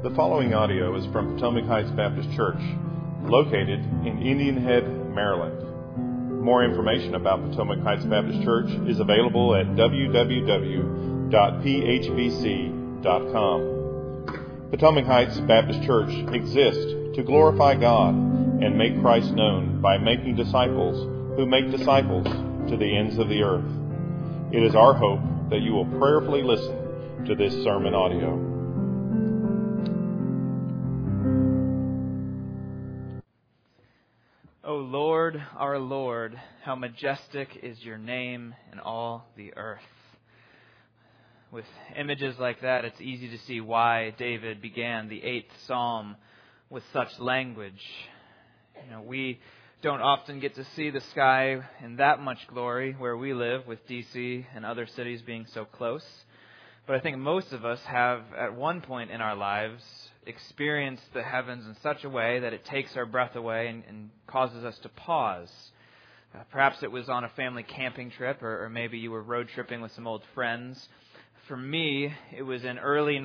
The following audio is from Potomac Heights Baptist Church, located in Indian Head, Maryland. More information about Potomac Heights Baptist Church is available at www.phbc.com. Potomac Heights Baptist Church exists to glorify God and make Christ known by making disciples who make disciples to the ends of the earth. It is our hope that you will prayerfully listen to this sermon audio. O Lord, our Lord, how majestic is your name in all the earth. With images like that, it's easy to see why David began the 8th Psalm with such language. We don't often get to see the sky in that much glory where we live, with D.C. and other cities being so close. But I think most of us have, at one point in our lives, experienced the heavens in such a way that it takes our breath away and causes us to pause. Perhaps it was on a family camping trip, or maybe you were road tripping with some old friends. For me, it was in early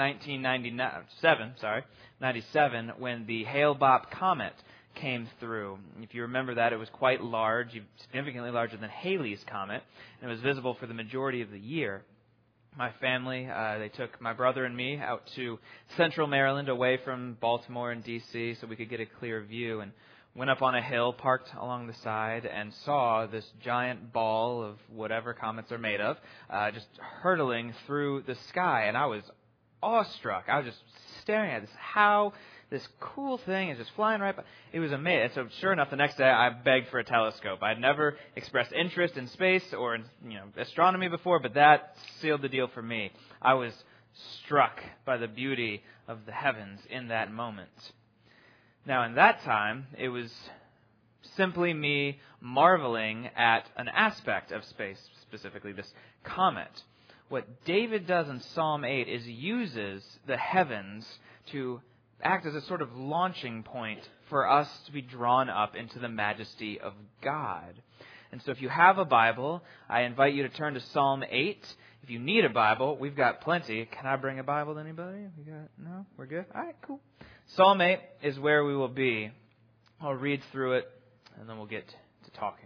97, when the Hale-Bopp comet came through. If you remember that, it was quite large, significantly larger than Halley's Comet, and it was visible for the majority of the year. My family, they took my brother and me out to central Maryland, away from Baltimore and D.C., so we could get a clear view, and went up on a hill, parked along the side, and saw this giant ball of whatever comets are made of, just hurtling through the sky, and I was awestruck. I was just staring at this cool thing is just flying right by. It was amazing. So sure enough, the next day I begged for a telescope. I'd never expressed interest in space or in astronomy before, but that sealed the deal for me. I was struck by the beauty of the heavens in that moment. Now, in that time, it was simply me marveling at an aspect of space, specifically this comet. What David does in Psalm 8 is uses the heavens to act as a sort of launching point for us to be drawn up into the majesty of God. And so if you have a Bible, I invite you to turn to Psalm 8. If you need a Bible, we've got plenty. Can I bring a Bible to anybody? No? We're good? All right, cool. Psalm 8 is where we will be. I'll read through it, and then we'll get to talking.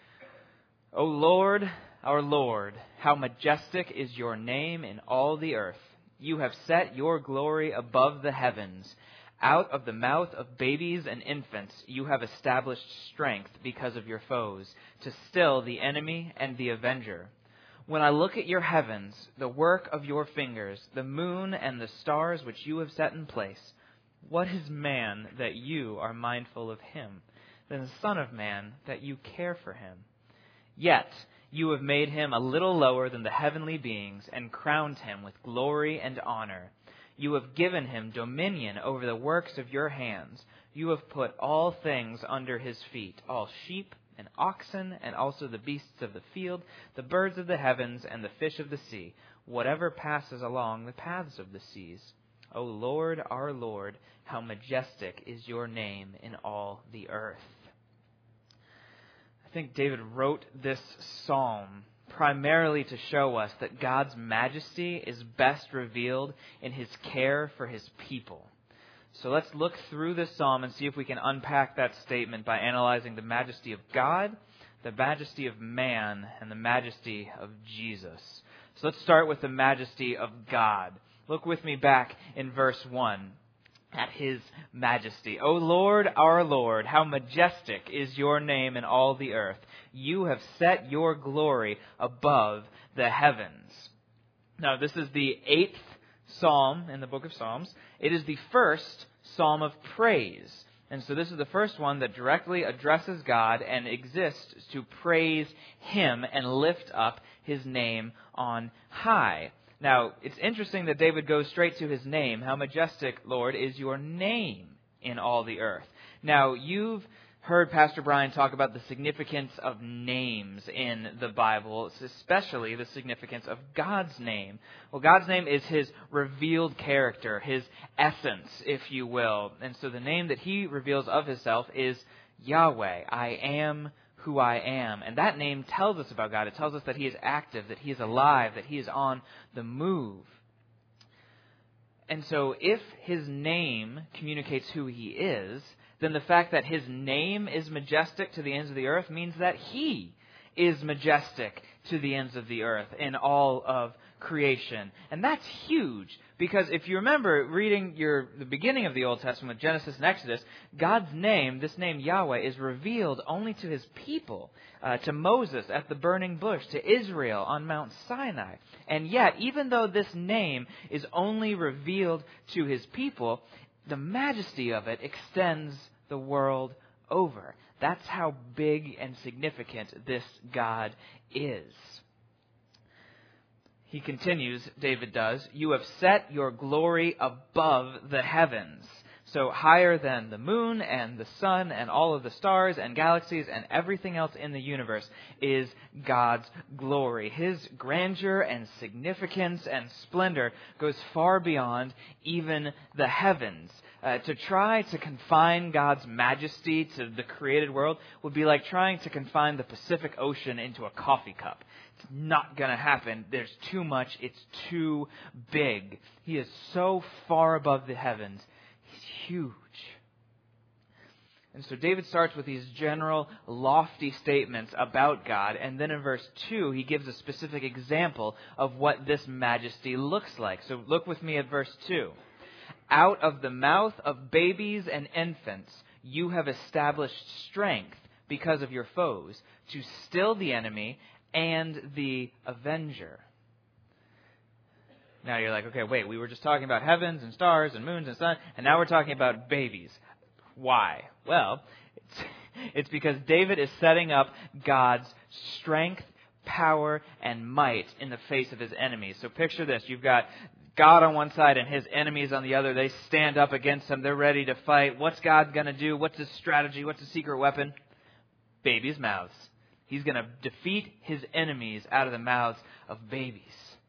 O Lord, our Lord, how majestic is your name in all the earth. You have set your glory above the heavens. Out of the mouth of babies and infants you have established strength because of your foes, to still the enemy and the avenger. When I look at your heavens, the work of your fingers, the moon and the stars which you have set in place, what is man that you are mindful of him, than the Son of Man that you care for him? Yet you have made him a little lower than the heavenly beings and crowned him with glory and honor. You have given him dominion over the works of your hands. You have put all things under his feet, all sheep and oxen, and also the beasts of the field, the birds of the heavens, and the fish of the sea, whatever passes along the paths of the seas. O Lord, our Lord, how majestic is your name in all the earth. I think David wrote this psalm primarily to show us that God's majesty is best revealed in his care for his people. So let's look through this psalm and see if we can unpack that statement by analyzing the majesty of God, the majesty of man, and the majesty of Jesus. So let's start with the majesty of God. Look with me back in verse 1. At his majesty. O Lord, our Lord, how majestic is your name in all the earth. You have set your glory above the heavens. Now, this is the 8th psalm in the book of Psalms. It is the first psalm of praise. And so this is the first one that directly addresses God and exists to praise him and lift up his name on high. Now, it's interesting that David goes straight to his name. How majestic, Lord, is your name in all the earth. Now, you've heard Pastor Brian talk about the significance of names in the Bible, especially the significance of God's name. Well, God's name is his revealed character, his essence, if you will. And so the name that he reveals of himself is Yahweh. I am who I am. And that name tells us about God. It tells us that he is active, that he is alive, that he is on the move. And so if his name communicates who he is, then the fact that his name is majestic to the ends of the earth means that he is majestic to the ends of the earth in all of creation. And that's huge, because if you remember reading the beginning of the Old Testament, Genesis and Exodus, God's name, this name Yahweh, is revealed only to his people, to Moses at the burning bush, to Israel on Mount Sinai. And yet, even though this name is only revealed to his people, the majesty of it extends the world over. That's how big and significant this God is. He continues, David does, "You have set your glory above the heavens." So higher than the moon and the sun and all of the stars and galaxies and everything else in the universe is God's glory. His grandeur and significance and splendor goes far beyond even the heavens. To try to confine God's majesty to the created world would be like trying to confine the Pacific Ocean into a coffee cup. It's not going to happen. There's too much. It's too big. He is so far above the heavens. He's huge. And so David starts with these general, lofty statements about God. And then in verse 2, he gives a specific example of what this majesty looks like. So look with me at verse 2. "Out of the mouth of babies and infants, you have established strength because of your foes, to still the enemy and the avenger." Now you're like, okay, wait, we were just talking about heavens and stars and moons and sun, and now we're talking about babies. Why? Well, it's because David is setting up God's strength, power, and might in the face of his enemies. So picture this. You've got God on one side and his enemies on the other. They stand up against him. They're ready to fight. What's God going to do? What's his strategy? What's his secret weapon? Babies' mouths. He's going to defeat his enemies out of the mouths of babies.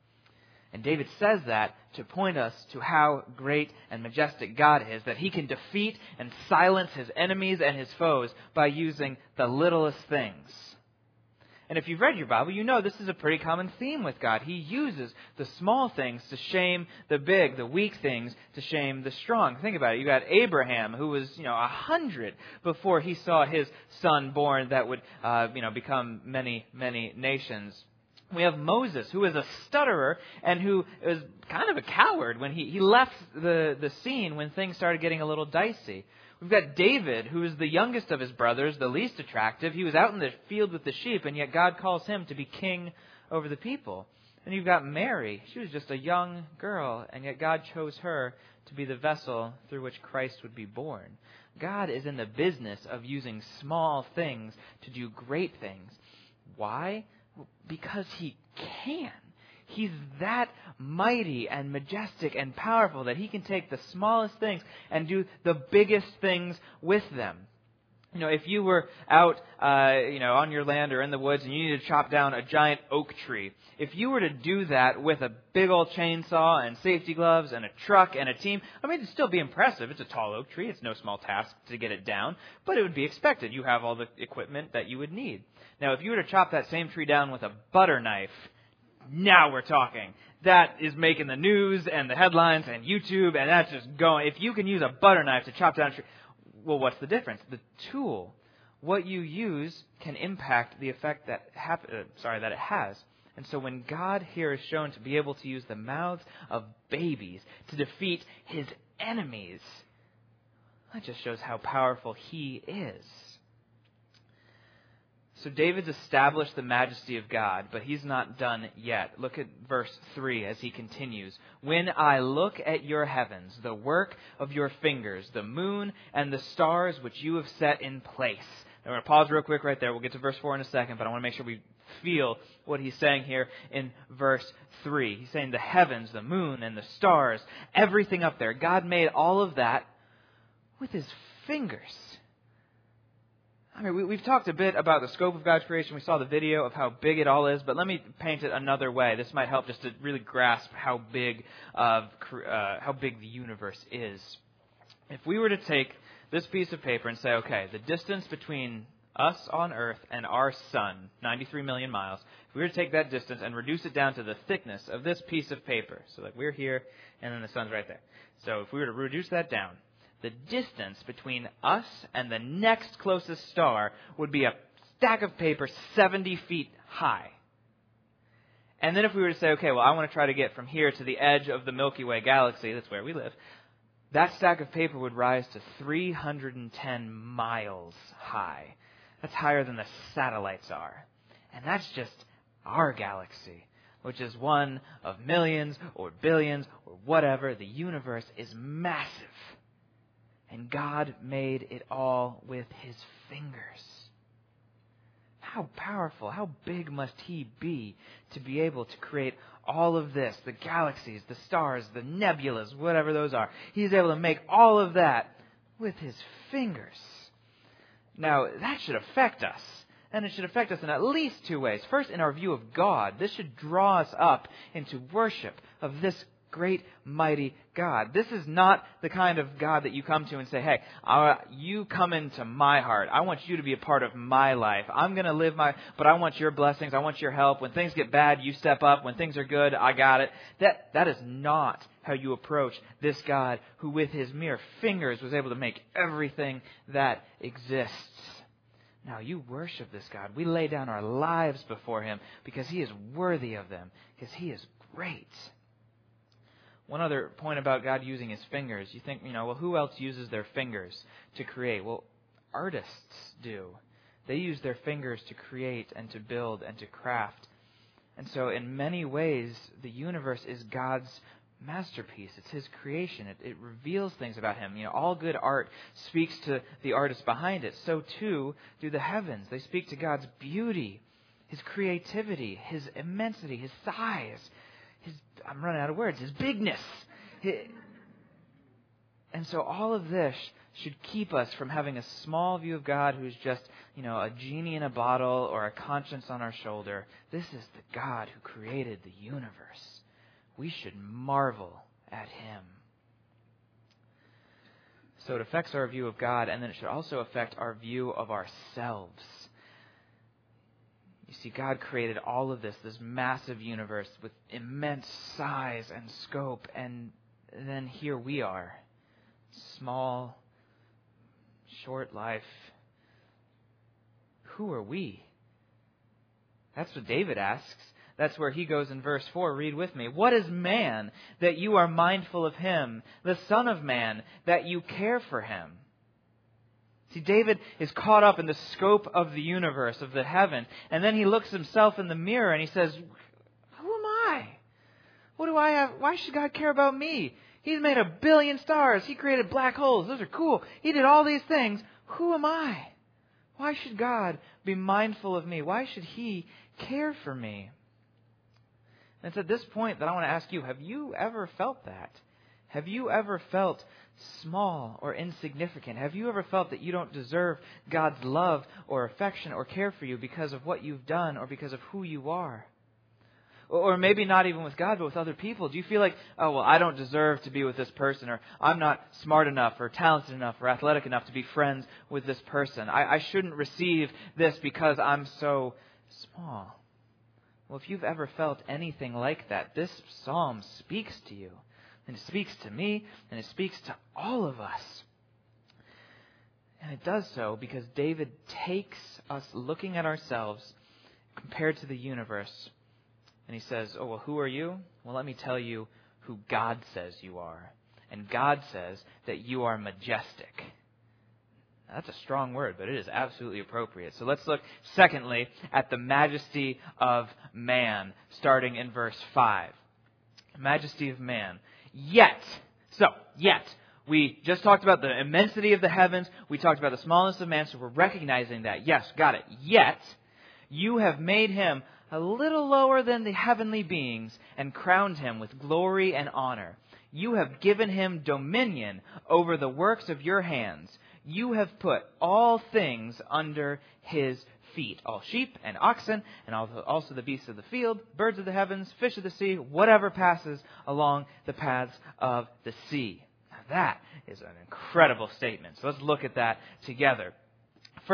And David says that to point us to how great and majestic God is, that he can defeat and silence his enemies and his foes by using the littlest things. And if you've read your Bible, you know this is a pretty common theme with God. He uses the small things to shame the big, the weak things to shame the strong. Think about it. You got Abraham, who was, 100 before he saw his son born that would, become many, many nations. We have Moses, who is a stutterer and who is kind of a coward when he left the scene when things started getting a little dicey. We've got David, who is the youngest of his brothers, the least attractive. He was out in the field with the sheep, and yet God calls him to be king over the people. And you've got Mary. She was just a young girl, and yet God chose her to be the vessel through which Christ would be born. God is in the business of using small things to do great things. Why? Because he can. He's that mighty and majestic and powerful that he can take the smallest things and do the biggest things with them. If you were out, on your land or in the woods and you needed to chop down a giant oak tree, if you were to do that with a big old chainsaw and safety gloves and a truck and a team, it'd still be impressive. It's a tall oak tree. It's no small task to get it down, but it would be expected. You have all the equipment that you would need. Now, if you were to chop that same tree down with a butter knife, now we're talking. That is making the news and the headlines and YouTube, and that's just going. If you can use a butter knife to chop down a tree, well, what's the difference? The tool, what you use, can impact the effect that it has. And so when God here is shown to be able to use the mouths of babies to defeat his enemies, that just shows how powerful he is. So David's established the majesty of God, but he's not done yet. Look at verse 3 as he continues. "When I look at your heavens, the work of your fingers, the moon and the stars which you have set in place." Now, we're going to pause real quick right there. We'll get to verse 4 in a second, but I want to make sure we feel what he's saying here in verse 3. He's saying the heavens, the moon and the stars, everything up there. God made all of that with his fingers. We've talked a bit about the scope of God's creation. We saw the video of how big it all is, but let me paint it another way. This might help just to really grasp how big the universe is. If we were to take this piece of paper and say, okay, the distance between us on Earth and our sun, 93 million miles, if we were to take that distance and reduce it down to the thickness of this piece of paper, so like we're here and then the sun's right there. So if we were to reduce that down, the distance between us and the next closest star would be a stack of paper 70 feet high. And then if we were to say, okay, well, I want to try to get from here to the edge of the Milky Way galaxy, that's where we live, that stack of paper would rise to 310 miles high. That's higher than the satellites are. And that's just our galaxy, which is one of millions or billions or whatever. The universe is massive. And God made it all with His fingers. How powerful, how big must He be to be able to create all of this, the galaxies, the stars, the nebulas, whatever those are. He's able to make all of that with His fingers. Now, that should affect us. And it should affect us in at least two ways. First, in our view of God. This should draw us up into worship of this great, mighty God. This is not the kind of God that you come to and say, hey, you come into my heart. I want you to be a part of my life. I'm going to live but I want your blessings. I want your help. When things get bad, you step up. When things are good, I got it. That is not how you approach this God who with His mere fingers was able to make everything that exists. Now, you worship this God. We lay down our lives before Him because He is worthy of them, because He is great. One other point about God using His fingers. You think, well, who else uses their fingers to create? Well, artists do. They use their fingers to create and to build and to craft. And so in many ways, the universe is God's masterpiece. It's His creation. It reveals things about Him. All good art speaks to the artist behind it. So too do the heavens. They speak to God's beauty, His creativity, His immensity, His size, I'm running out of words, His bigness. And so all of this should keep us from having a small view of God who's just, a genie in a bottle or a conscience on our shoulder. This is the God who created the universe. We should marvel at Him. So it affects our view of God, and then it should also affect our view of ourselves. You see, God created all of this massive universe with immense size and scope, and then here we are, small, short life. Who are we? That's what David asks. That's where he goes in verse 4. Read with me. What is man that you are mindful of him? The Son of Man that you care for him? See, David is caught up in the scope of the universe, of the heaven. And then he looks himself in the mirror and he says, who am I? What do I have? Why should God care about me? He's made 1 billion stars. He created black holes. Those are cool. He did all these things. Who am I? Why should God be mindful of me? Why should He care for me? And it's at this point that I want to ask you, have you ever felt that? Have you ever felt small or insignificant? Have you ever felt that you don't deserve God's love or affection or care for you because of what you've done or because of who you are? Or maybe not even with God, but with other people. Do you feel like, oh, well, I don't deserve to be with this person, or I'm not smart enough or talented enough or athletic enough to be friends with this person. I shouldn't receive this because I'm so small. Well, if you've ever felt anything like that, this psalm speaks to you. And it speaks to me, and it speaks to all of us. And it does so because David takes us looking at ourselves compared to the universe. And he says, oh, well, who are you? Well, let me tell you who God says you are. And God says that you are majestic. Now, that's a strong word, but it is absolutely appropriate. So let's look, secondly, at the majesty of man, starting in verse 5. Majesty of man. Yet, we just talked about the immensity of the heavens. We talked about the smallness of man, so we're recognizing that. Yes, got it. Yet, you have made him a little lower than the heavenly beings and crowned him with glory and honor. You have given him dominion over the works of your hands. You have put all things under his feet, all sheep and oxen, and also the beasts of the field, birds of the heavens, fish of the sea, whatever passes along the paths of the sea. Now that is an incredible statement. So let's look at that together. First,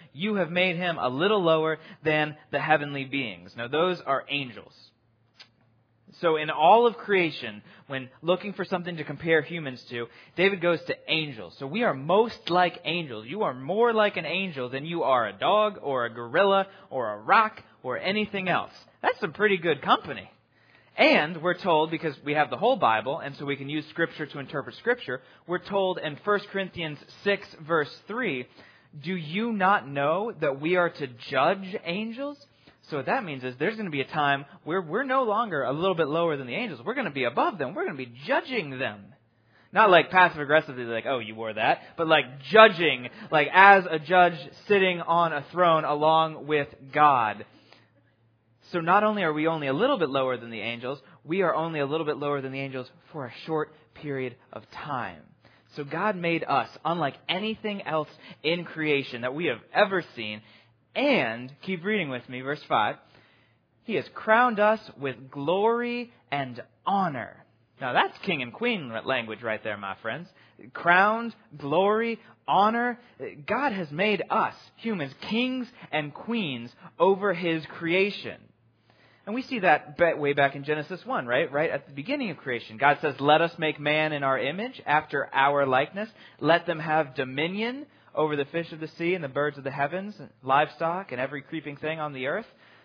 you have made him a little lower than the heavenly beings. Now, those are angels. So in all of creation, when looking for something to compare humans to, David goes to angels. So we are most like angels. You are more like an angel than you are a dog or a gorilla or a rock or anything else. That's some pretty good company. And we're told, because we have the whole Bible, and so we can use Scripture to interpret Scripture, we're told in 1 Corinthians 6, verse 3, do you not know that we are to judge angels? So what that means is there's going to be a time where we're no longer a little bit lower than the angels. We're going to be above them. We're going to be judging them. Not like passive-aggressively, like, oh, you wore that, but like judging, like as a judge sitting on a throne along with God. So not only are we only a little bit lower than the angels, we are only a little bit lower than the angels for a short period of time. So God made us unlike anything else in creation that we have ever seen. And, keep reading with me, verse 5, He has crowned us with glory and honor. Now that's king and queen language right there, my friends. Crowned, glory, honor. God has made us, humans, kings and queens over His creation. And we see that way back in Genesis 1, right? Right at the beginning of creation. God says, let us make man in our image, after our likeness. Let them have dominion over the fish of the sea and the birds of the heavens, and livestock and every creeping thing on the earth.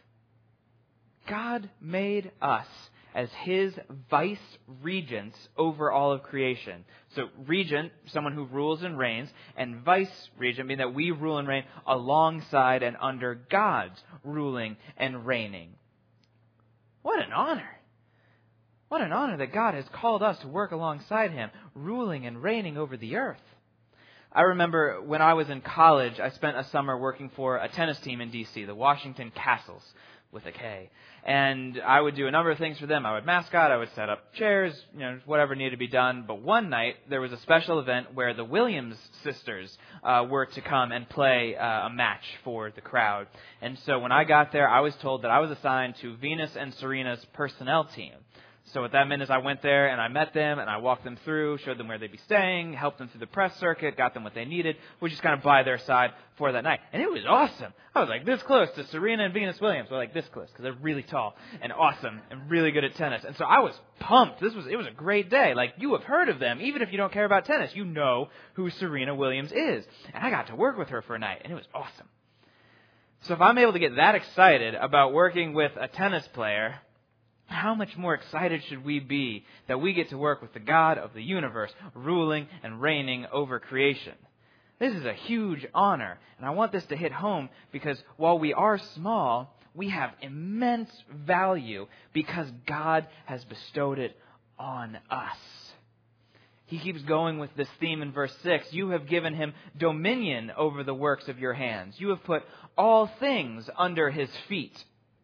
God made us as His vice regents over all of creation. So regent, someone who rules and reigns, and vice regent, meaning that we rule and reign alongside and under God's ruling and reigning. What an honor. What an honor that God has called us to work alongside Him, ruling and reigning over the earth. I remember when I was in college, I spent a summer working for a tennis team in D.C., the Washington Castles, with a K. And I would do a number of things for them. I would mascot, I would set up chairs, whatever needed to be done. But one night, there was a special event where the Williams sisters were to come and play a match for the crowd. And so when I got there, I was told that I was assigned to Venus and Serena's personnel team. So what that meant is I went there and I met them and I walked them through, showed them where they'd be staying, helped them through the press circuit, got them what they needed, was just kind of by their side for that night. And it was awesome. I was like this close to Serena and Venus Williams. We're like this close because they're really tall and awesome and really good at tennis. And so I was pumped. It was a great day. Like, you have heard of them. Even if you don't care about tennis, you know who Serena Williams is. And I got to work with her for a night and it was awesome. So if I'm able to get that excited about working with a tennis player, how much more excited should we be that we get to work with the God of the universe, ruling and reigning over creation? This is a huge honor, and I want this to hit home because while we are small, we have immense value because God has bestowed it on us. He keeps going with this theme in verse 6. You have given Him dominion over the works of your hands. You have put all things under His feet.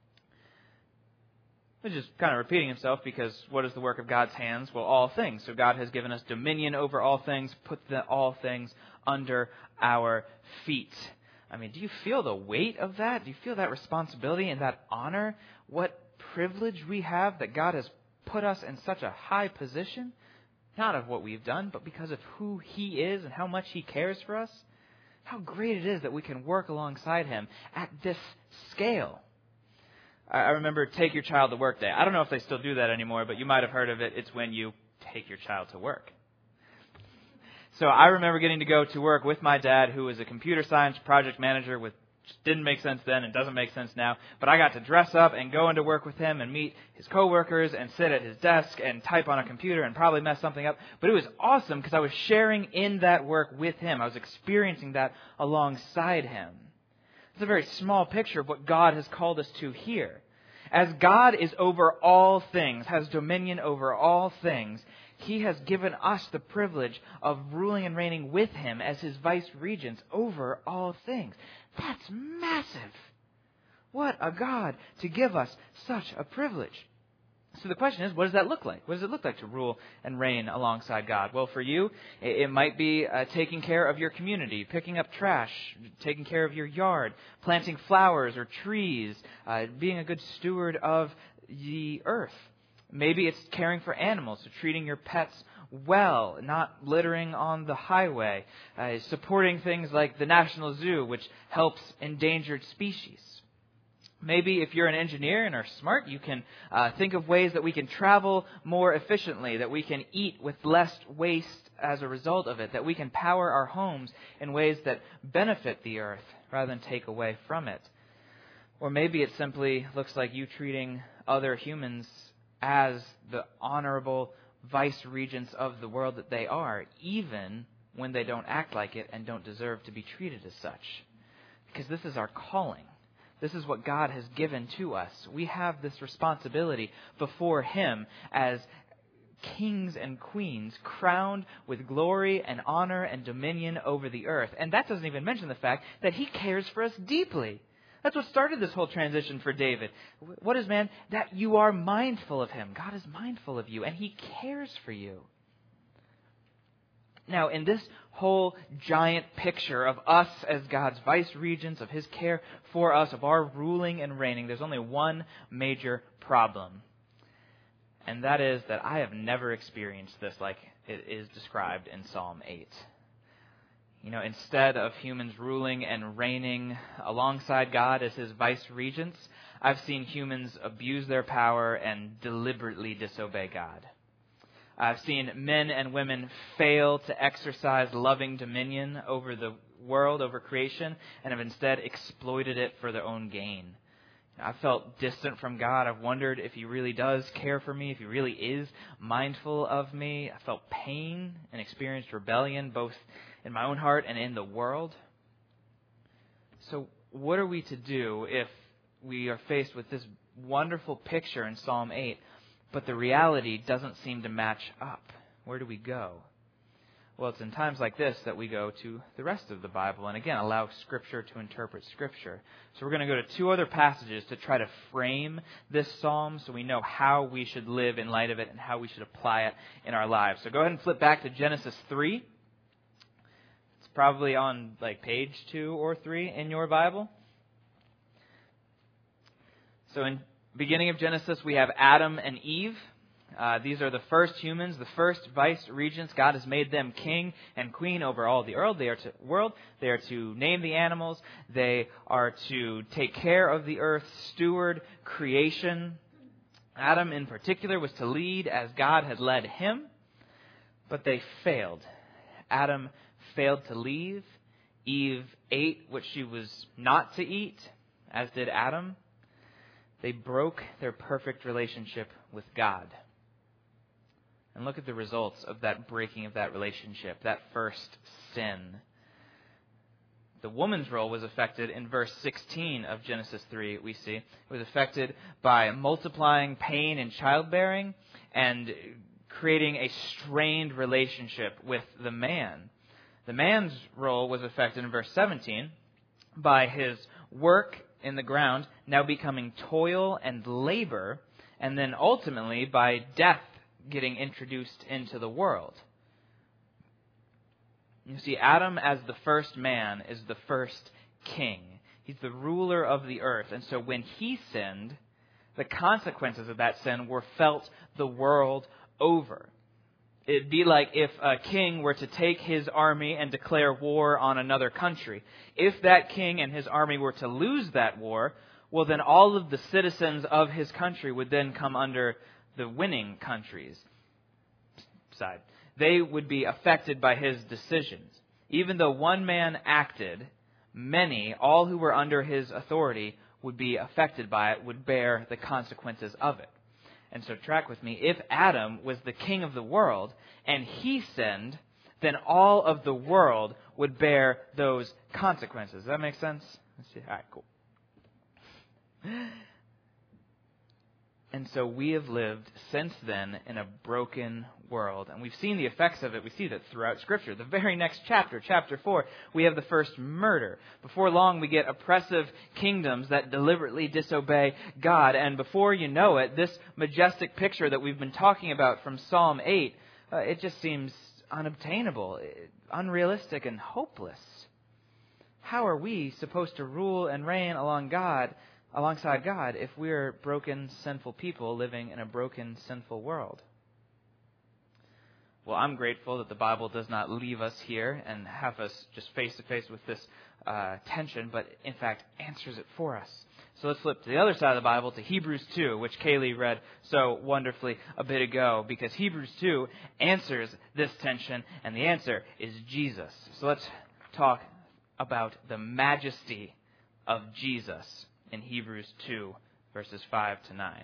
He's just kind of repeating himself because what is the work of God's hands? Well, all things. So God has given us dominion over all things, put all things under our feet. I mean, do you feel the weight of that? Do you feel that responsibility and that honor? What privilege we have that God has put us in such a high position? Not of what we've done, but because of who He is and how much He cares for us. How great it is that we can work alongside Him at this scale. I remember Take Your Child to Work Day. I don't know if they still do that anymore, but you might have heard of it. It's when you take your child to work. So I remember getting to go to work with my dad, who was a computer science project manager, which didn't make sense then and doesn't make sense now. But I got to dress up and go into work with him and meet his coworkers and sit at his desk and type on a computer and probably mess something up. But it was awesome because I was sharing in that work with him. I was experiencing that alongside him. It's a very small picture of what God has called us to here. As God is over all things, has dominion over all things, He has given us the privilege of ruling and reigning with Him as His vice regents over all things. That's massive. What a God to give us such a privilege. So the question is, what does that look like? What does it look like to rule and reign alongside God? Well, for you, it might be taking care of your community, picking up trash, taking care of your yard, planting flowers or trees, being a good steward of the earth. Maybe it's caring for animals, so treating your pets well, not littering on the highway, supporting things like the National Zoo, which helps endangered species. Maybe if you're an engineer and are smart, you can think of ways that we can travel more efficiently, that we can eat with less waste as a result of it, that we can power our homes in ways that benefit the earth rather than take away from it. Or maybe it simply looks like you treating other humans as the honorable vice-regents of the world that they are, even when they don't act like it and don't deserve to be treated as such. Because this is our calling. This is what God has given to us. We have this responsibility before Him as kings and queens crowned with glory and honor and dominion over the earth. And that doesn't even mention the fact that He cares for us deeply. That's what started this whole transition for David. What is man? That you are mindful of him. God is mindful of you, and He cares for you. Now, in this whole giant picture of us as God's vice-regents, of His care for us, of our ruling and reigning, there's only one major problem. And that is that I have never experienced this like it is described in Psalm 8. Instead of humans ruling and reigning alongside God as His vice-regents, I've seen humans abuse their power and deliberately disobey God. I've seen men and women fail to exercise loving dominion over the world, over creation, and have instead exploited it for their own gain. I've felt distant from God. I've wondered if He really does care for me, if He really is mindful of me. I felt pain and experienced rebellion, both in my own heart and in the world. So what are we to do if we are faced with this wonderful picture in Psalm 8, but the reality doesn't seem to match up? Where do we go? Well, it's in times like this that we go to the rest of the Bible and, again, allow Scripture to interpret Scripture. So we're going to go to two other passages to try to frame this psalm so we know how we should live in light of it and how we should apply it in our lives. So go ahead and flip back to Genesis 3. It's probably on page 2 or 3 in your Bible. So in beginning of Genesis, we have Adam and Eve. These are the first humans, the first vice-regents. God has made them king and queen over all the world. They are to name the animals. They are to take care of the earth, steward creation. Adam in particular was to lead as God had led him, but they failed. Adam failed to leave. Eve ate what she was not to eat, as did Adam. They broke their perfect relationship with God. And look at the results of that breaking of that relationship, that first sin. The woman's role was affected in verse 16 of Genesis 3, we see. It was affected by multiplying pain in childbearing and creating a strained relationship with the man. The man's role was affected in verse 17 by his work in the ground now becoming toil and labor, and then ultimately by death getting introduced into the world. You see, Adam as the first man is the first king. He's the ruler of the earth. And so when he sinned, the consequences of that sin were felt the world over. It'd be like if a king were to take his army and declare war on another country. If that king and his army were to lose that war, well, then all of the citizens of his country would then come under the winning country's side. They would be affected by his decisions. Even though one man acted, many, all who were under his authority, would be affected by it, would bear the consequences of it. And so track with me. If Adam was the king of the world and he sinned, then all of the world would bear those consequences. Does that make sense? Let's see. All right, cool. And so we have lived since then in a broken world. And we've seen the effects of it. We see that throughout Scripture. The very next chapter, chapter 4, we have the first murder. Before long, we get oppressive kingdoms that deliberately disobey God. And before you know it, this majestic picture that we've been talking about from Psalm 8, it just seems unobtainable, unrealistic, and hopeless. How are we supposed to rule and reign along God alongside God if we're broken, sinful people living in a broken, sinful world? Well, I'm grateful that the Bible does not leave us here and have us just face to face with this tension, but in fact answers it for us. So let's flip to the other side of the Bible, to Hebrews 2, which Kaylee read so wonderfully a bit ago, because Hebrews 2 answers this tension, and the answer is Jesus. So let's talk about the majesty of Jesus in Hebrews 2, verses 5 to 9.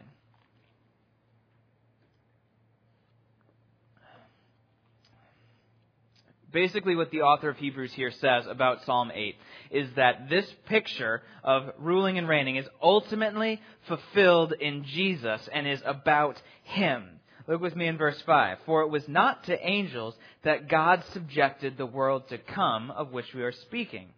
Basically, what the author of Hebrews here says about Psalm 8 is that this picture of ruling and reigning is ultimately fulfilled in Jesus and is about Him. Look with me in verse 5. For it was not to angels that God subjected the world to come, of which we are speaking.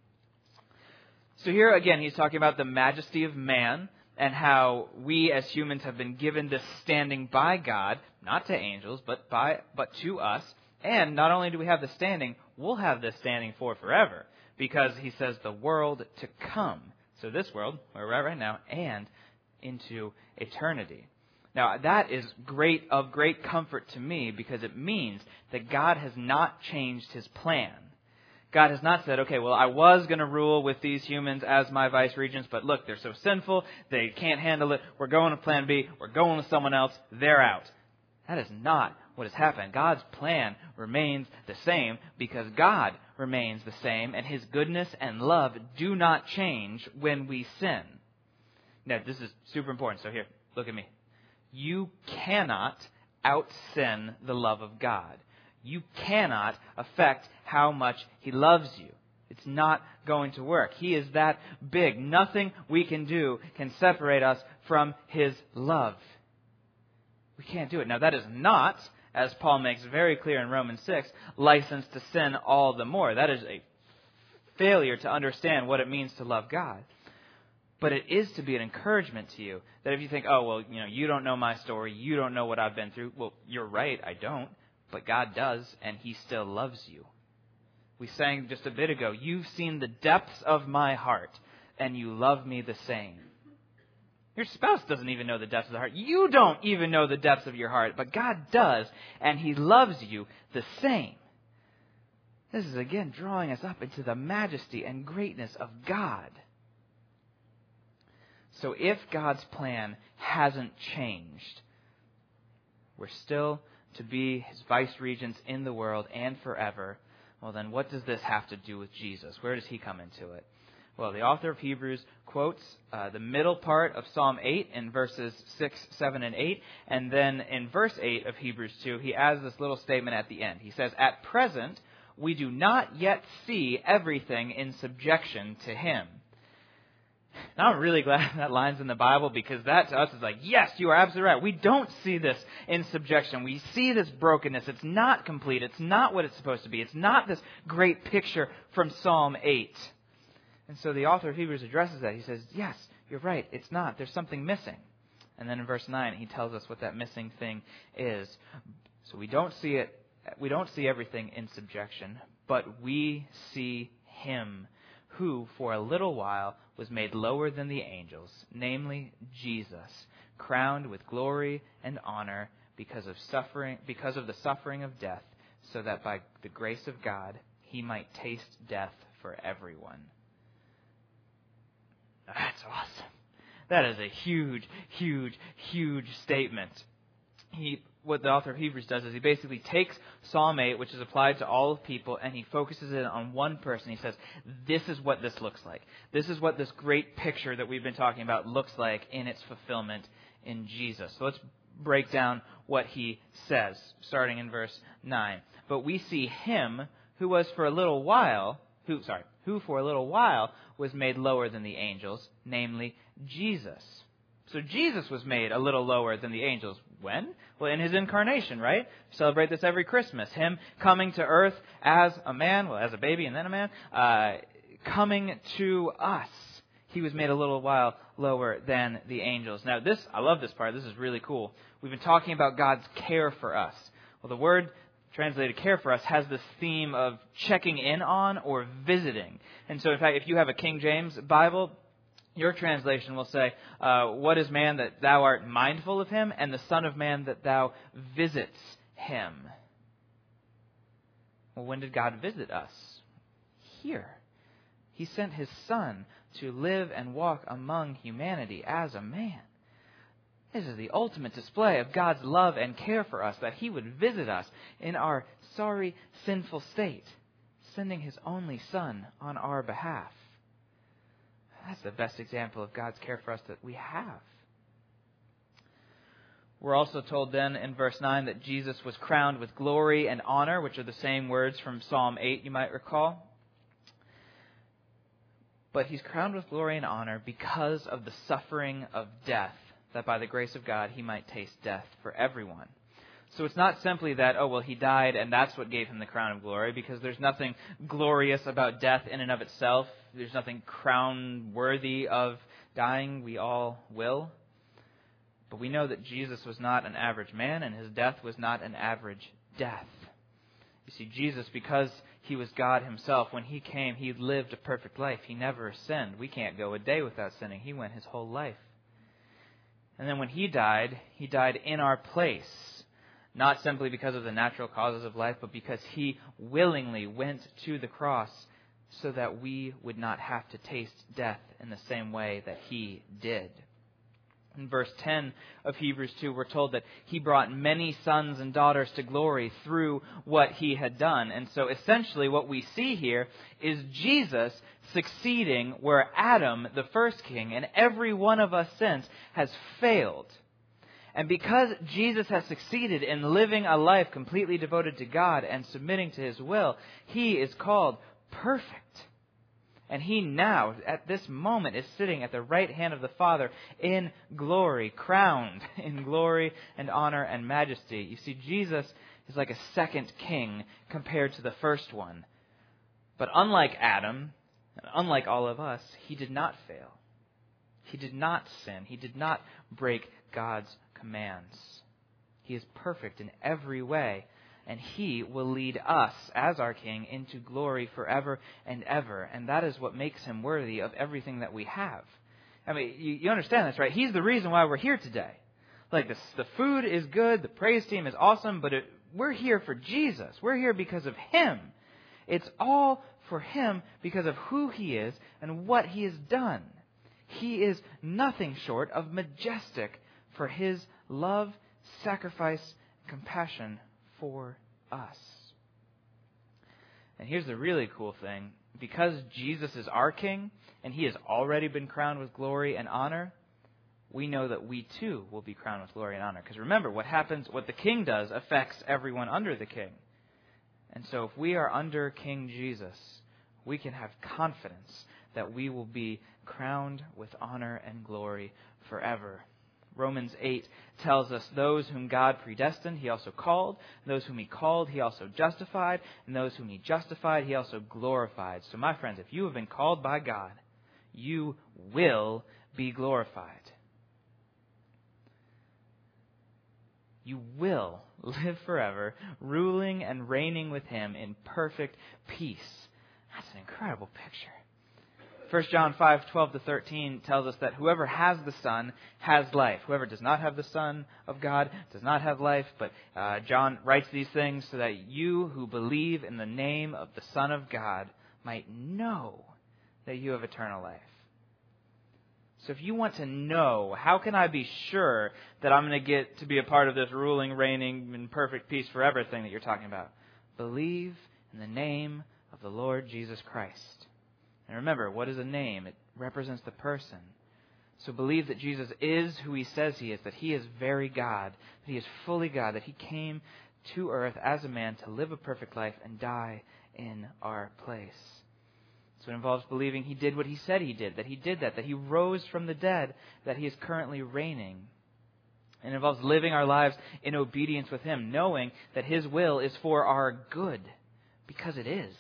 So here again, he's talking about the majesty of man and how we as humans have been given this standing by God, not to angels, but to us. And not only do we have the standing, we'll have this standing for forever, because he says the world to come. So this world, where we're at right now, and into eternity. Now, that is of great comfort to me, because it means that God has not changed His plan. God has not said, okay, well, I was going to rule with these humans as my vice regents, but look, they're so sinful, they can't handle it, we're going to plan B, we're going with someone else, they're out. That is not what has happened. God's plan remains the same because God remains the same, and His goodness and love do not change when we sin. Now, this is super important. So here, look at me. You cannot out-sin the love of God. You cannot affect how much He loves you. It's not going to work. He is that big. Nothing we can do can separate us from His love. We can't do it. Now, that is not, as Paul makes very clear in Romans 6, license to sin all the more. That is a failure to understand what it means to love God. But it is to be an encouragement to you that if you think, oh, well, you don't know my story, you don't know what I've been through. Well, you're right, I don't. But God does, and He still loves you. We sang just a bit ago, you've seen the depths of my heart, and you love me the same. Your spouse doesn't even know the depths of the heart. You don't even know the depths of your heart, but God does, and He loves you the same. This is again drawing us up into the majesty and greatness of God. So if God's plan hasn't changed, we're still to be His vice regents in the world and forever. Well, then what does this have to do with Jesus? Where does He come into it? Well, the author of Hebrews quotes the middle part of Psalm 8 in verses 6, 7, and 8. And then in verse 8 of Hebrews 2, he adds this little statement at the end. He says, at present, we do not yet see everything in subjection to Him. Now, I'm really glad that line's in the Bible, because that to us is like, yes, you are absolutely right. We don't see this in subjection. We see this brokenness. It's not complete. It's not what it's supposed to be. It's not this great picture from Psalm 8. And so the author of Hebrews addresses that. He says, yes, you're right. It's not. There's something missing. And then in verse 9, he tells us what that missing thing is. So we don't see it. We don't see everything in subjection, but we see Him who for a little while was made lower than the angels, namely Jesus, crowned with glory and honor because of the suffering of death, so that by the grace of God He might taste death for everyone. That's awesome. That is a huge, huge, huge statement. What the author of Hebrews does is he basically takes Psalm 8, which is applied to all of people, and he focuses it on one person. He says, this is what this looks like. This is what this great picture that we've been talking about looks like in its fulfillment in Jesus. So let's break down what he says, starting in verse 9. But we see Him who for a little while was made lower than the angels, namely Jesus. So Jesus was made a little lower than the angels. When? Well, in His incarnation, right? We celebrate this every Christmas. Him coming to earth as a man, as a baby and then a man, coming to us. He was made a little while lower than the angels. Now I love this part. This is really cool. We've been talking about God's care for us. Well, the word translated care for us has this theme of checking in on or visiting. And so, in fact, if you have a King James Bible, Your translation will say, what is man that thou art mindful of him, and the Son of Man that thou visits him? Well, when did God visit us? Here. He sent His Son to live and walk among humanity as a man. This is the ultimate display of God's love and care for us, that He would visit us in our sorry, sinful state, sending His only Son on our behalf. That's the best example of God's care for us that we have. We're also told then in verse 9 that Jesus was crowned with glory and honor, which are the same words from Psalm 8, you might recall. But He's crowned with glory and honor because of the suffering of death, that by the grace of God He might taste death for everyone. So it's not simply that, He died and that's what gave Him the crown of glory, because there's nothing glorious about death in and of itself. There's nothing crown worthy of dying. We all will. But we know that Jesus was not an average man, and His death was not an average death. You see, Jesus, because He was God Himself, when He came, He lived a perfect life. He never sinned. We can't go a day without sinning. He went His whole life. And then when He died in our place. Not simply because of the natural causes of life, but because He willingly went to the cross so that we would not have to taste death in the same way that He did. In verse 10 of Hebrews 2, we're told that He brought many sons and daughters to glory through what He had done. And so essentially what we see here is Jesus succeeding where Adam, the first king, and every one of us since, has failed. And because Jesus has succeeded in living a life completely devoted to God and submitting to His will, He is called perfect. And He now, at this moment, is sitting at the right hand of the Father in glory, crowned in glory and honor and majesty. You see, Jesus is like a second king compared to the first one. But unlike Adam, and unlike all of us, He did not fail. He did not sin. He did not break God's commands. He is perfect in every way, and He will lead us as our King into glory forever and ever. And that is what makes Him worthy of everything that we have. I mean, you understand this, right? He's the reason why we're here today. Like the food is good, the praise team is awesome, but we're here for Jesus. We're here because of Him. It's all for Him because of who He is and what He has done. He is nothing short of majestic for His love, sacrifice, and compassion for us. And here's the really cool thing. Because Jesus is our King, and He has already been crowned with glory and honor, we know that we too will be crowned with glory and honor. Because remember, what the King does affects everyone under the King. And so if we are under King Jesus, we can have confidence that we will be crowned with honor and glory forever. Romans 8 tells us those whom God predestined, He also called. Those whom He called, He also justified. And those whom He justified, He also glorified. So my friends, if you have been called by God, you will be glorified. You will live forever, ruling and reigning with Him in perfect peace. That's an incredible picture. 1 John 5:12-13 tells us that whoever has the Son has life. Whoever does not have the Son of God does not have life. But John writes these things so that you who believe in the name of the Son of God might know that you have eternal life. So if you want to know, how can I be sure that I'm going to get to be a part of this ruling, reigning, in perfect peace forever thing that you're talking about? Believe in the name of the Lord Jesus Christ. And remember, what is a name? It represents the person. So believe that Jesus is who He says He is, that He is very God, that He is fully God, that He came to earth as a man to live a perfect life and die in our place. So it involves believing He did what He said He did, that He rose from the dead, that He is currently reigning. It involves living our lives in obedience with Him, knowing that His will is for our good, because it is.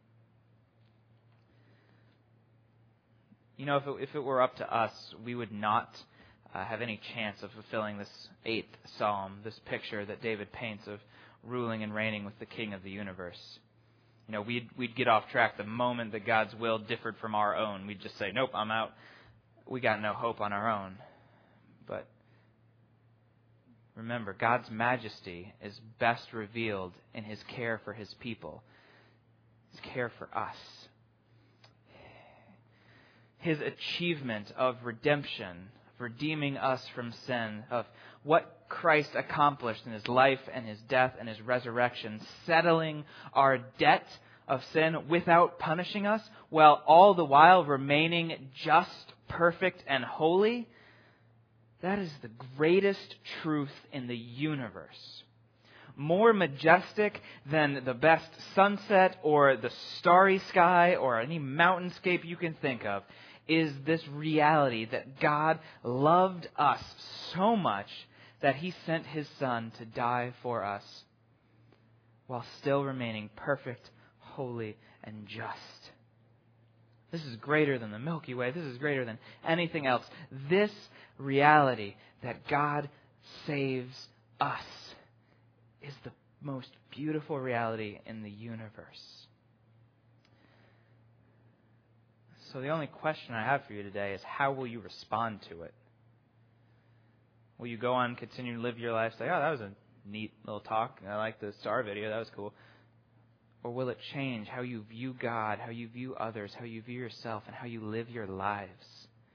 You know, if it were up to us, we would not have any chance of fulfilling this 8th psalm, this picture that David paints of ruling and reigning with the King of the universe. You know, we'd get off track the moment that God's will differed from our own. We'd just say, nope, I'm out. we got no hope on our own. But remember, God's majesty is best revealed in His care for His people, His care for us. His achievement of redemption, of redeeming us from sin, of what Christ accomplished in His life and His death and His resurrection, settling our debt of sin without punishing us, while all the while remaining just, perfect, and holy. That is the greatest truth in the universe. More majestic than the best sunset or the starry sky or any mountainscape you can think of is this reality that God loved us so much that He sent His Son to die for us while still remaining perfect, holy, and just. This is greater than the Milky Way. This is greater than anything else. This reality that God saves us is the most beautiful reality in the universe. So the only question I have for you today is, how will you respond to it? Will you go on, continue to live your life, say, oh, that was a neat little talk, I like the star video, that was cool? Or will it change how you view God, how you view others, how you view yourself, and how you live your lives?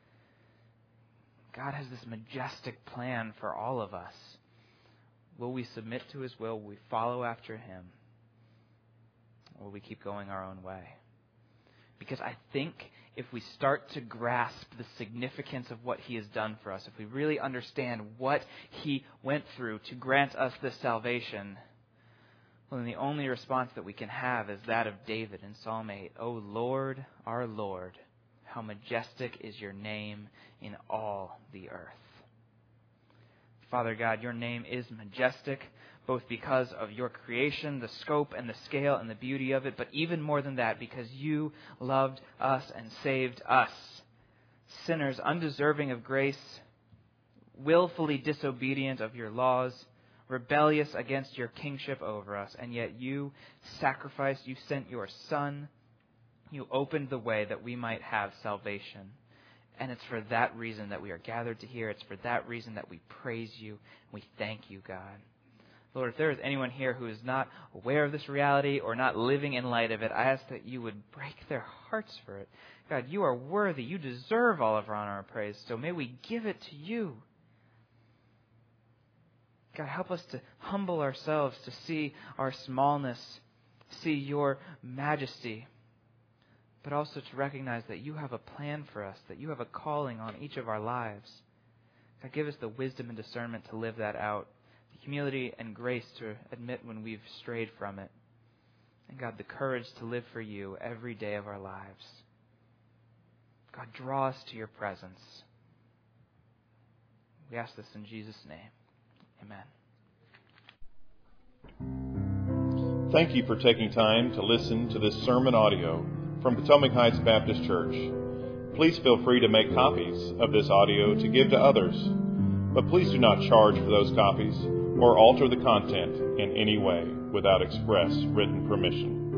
God has this majestic plan for all of us. Will we submit to His will? Will we follow after Him? Or will we keep going our own way? Because I think if we start to grasp the significance of what He has done for us, if we really understand what He went through to grant us this salvation, well, then the only response that we can have is that of David in Psalm 8. O Lord, our Lord, how majestic is your name in all the earth. Father God, your name is majestic, both because of your creation, the scope and the scale and the beauty of it, but even more than that, because you loved us and saved us, sinners undeserving of grace, willfully disobedient of your laws, rebellious against your kingship over us, and yet you sacrificed, you sent your Son, you opened the way that we might have salvation. And it's for that reason that we are gathered to hear. It's for that reason that we praise you. We thank you, God. Lord, if there is anyone here who is not aware of this reality or not living in light of it, I ask that you would break their hearts for it. God, you are worthy. You deserve all of our honor and praise. So may we give it to you. God, help us to humble ourselves, to see our smallness, see your majesty, but also to recognize that you have a plan for us, that you have a calling on each of our lives. God, give us the wisdom and discernment to live that out, the humility and grace to admit when we've strayed from it, and God, the courage to live for you every day of our lives. God, draw us to your presence. We ask this in Jesus' name. Amen. Thank you for taking time to listen to this sermon audio from Potomac Heights Baptist Church. Please feel free to make copies of this audio to give to others, but please do not charge for those copies or alter the content in any way without express written permission.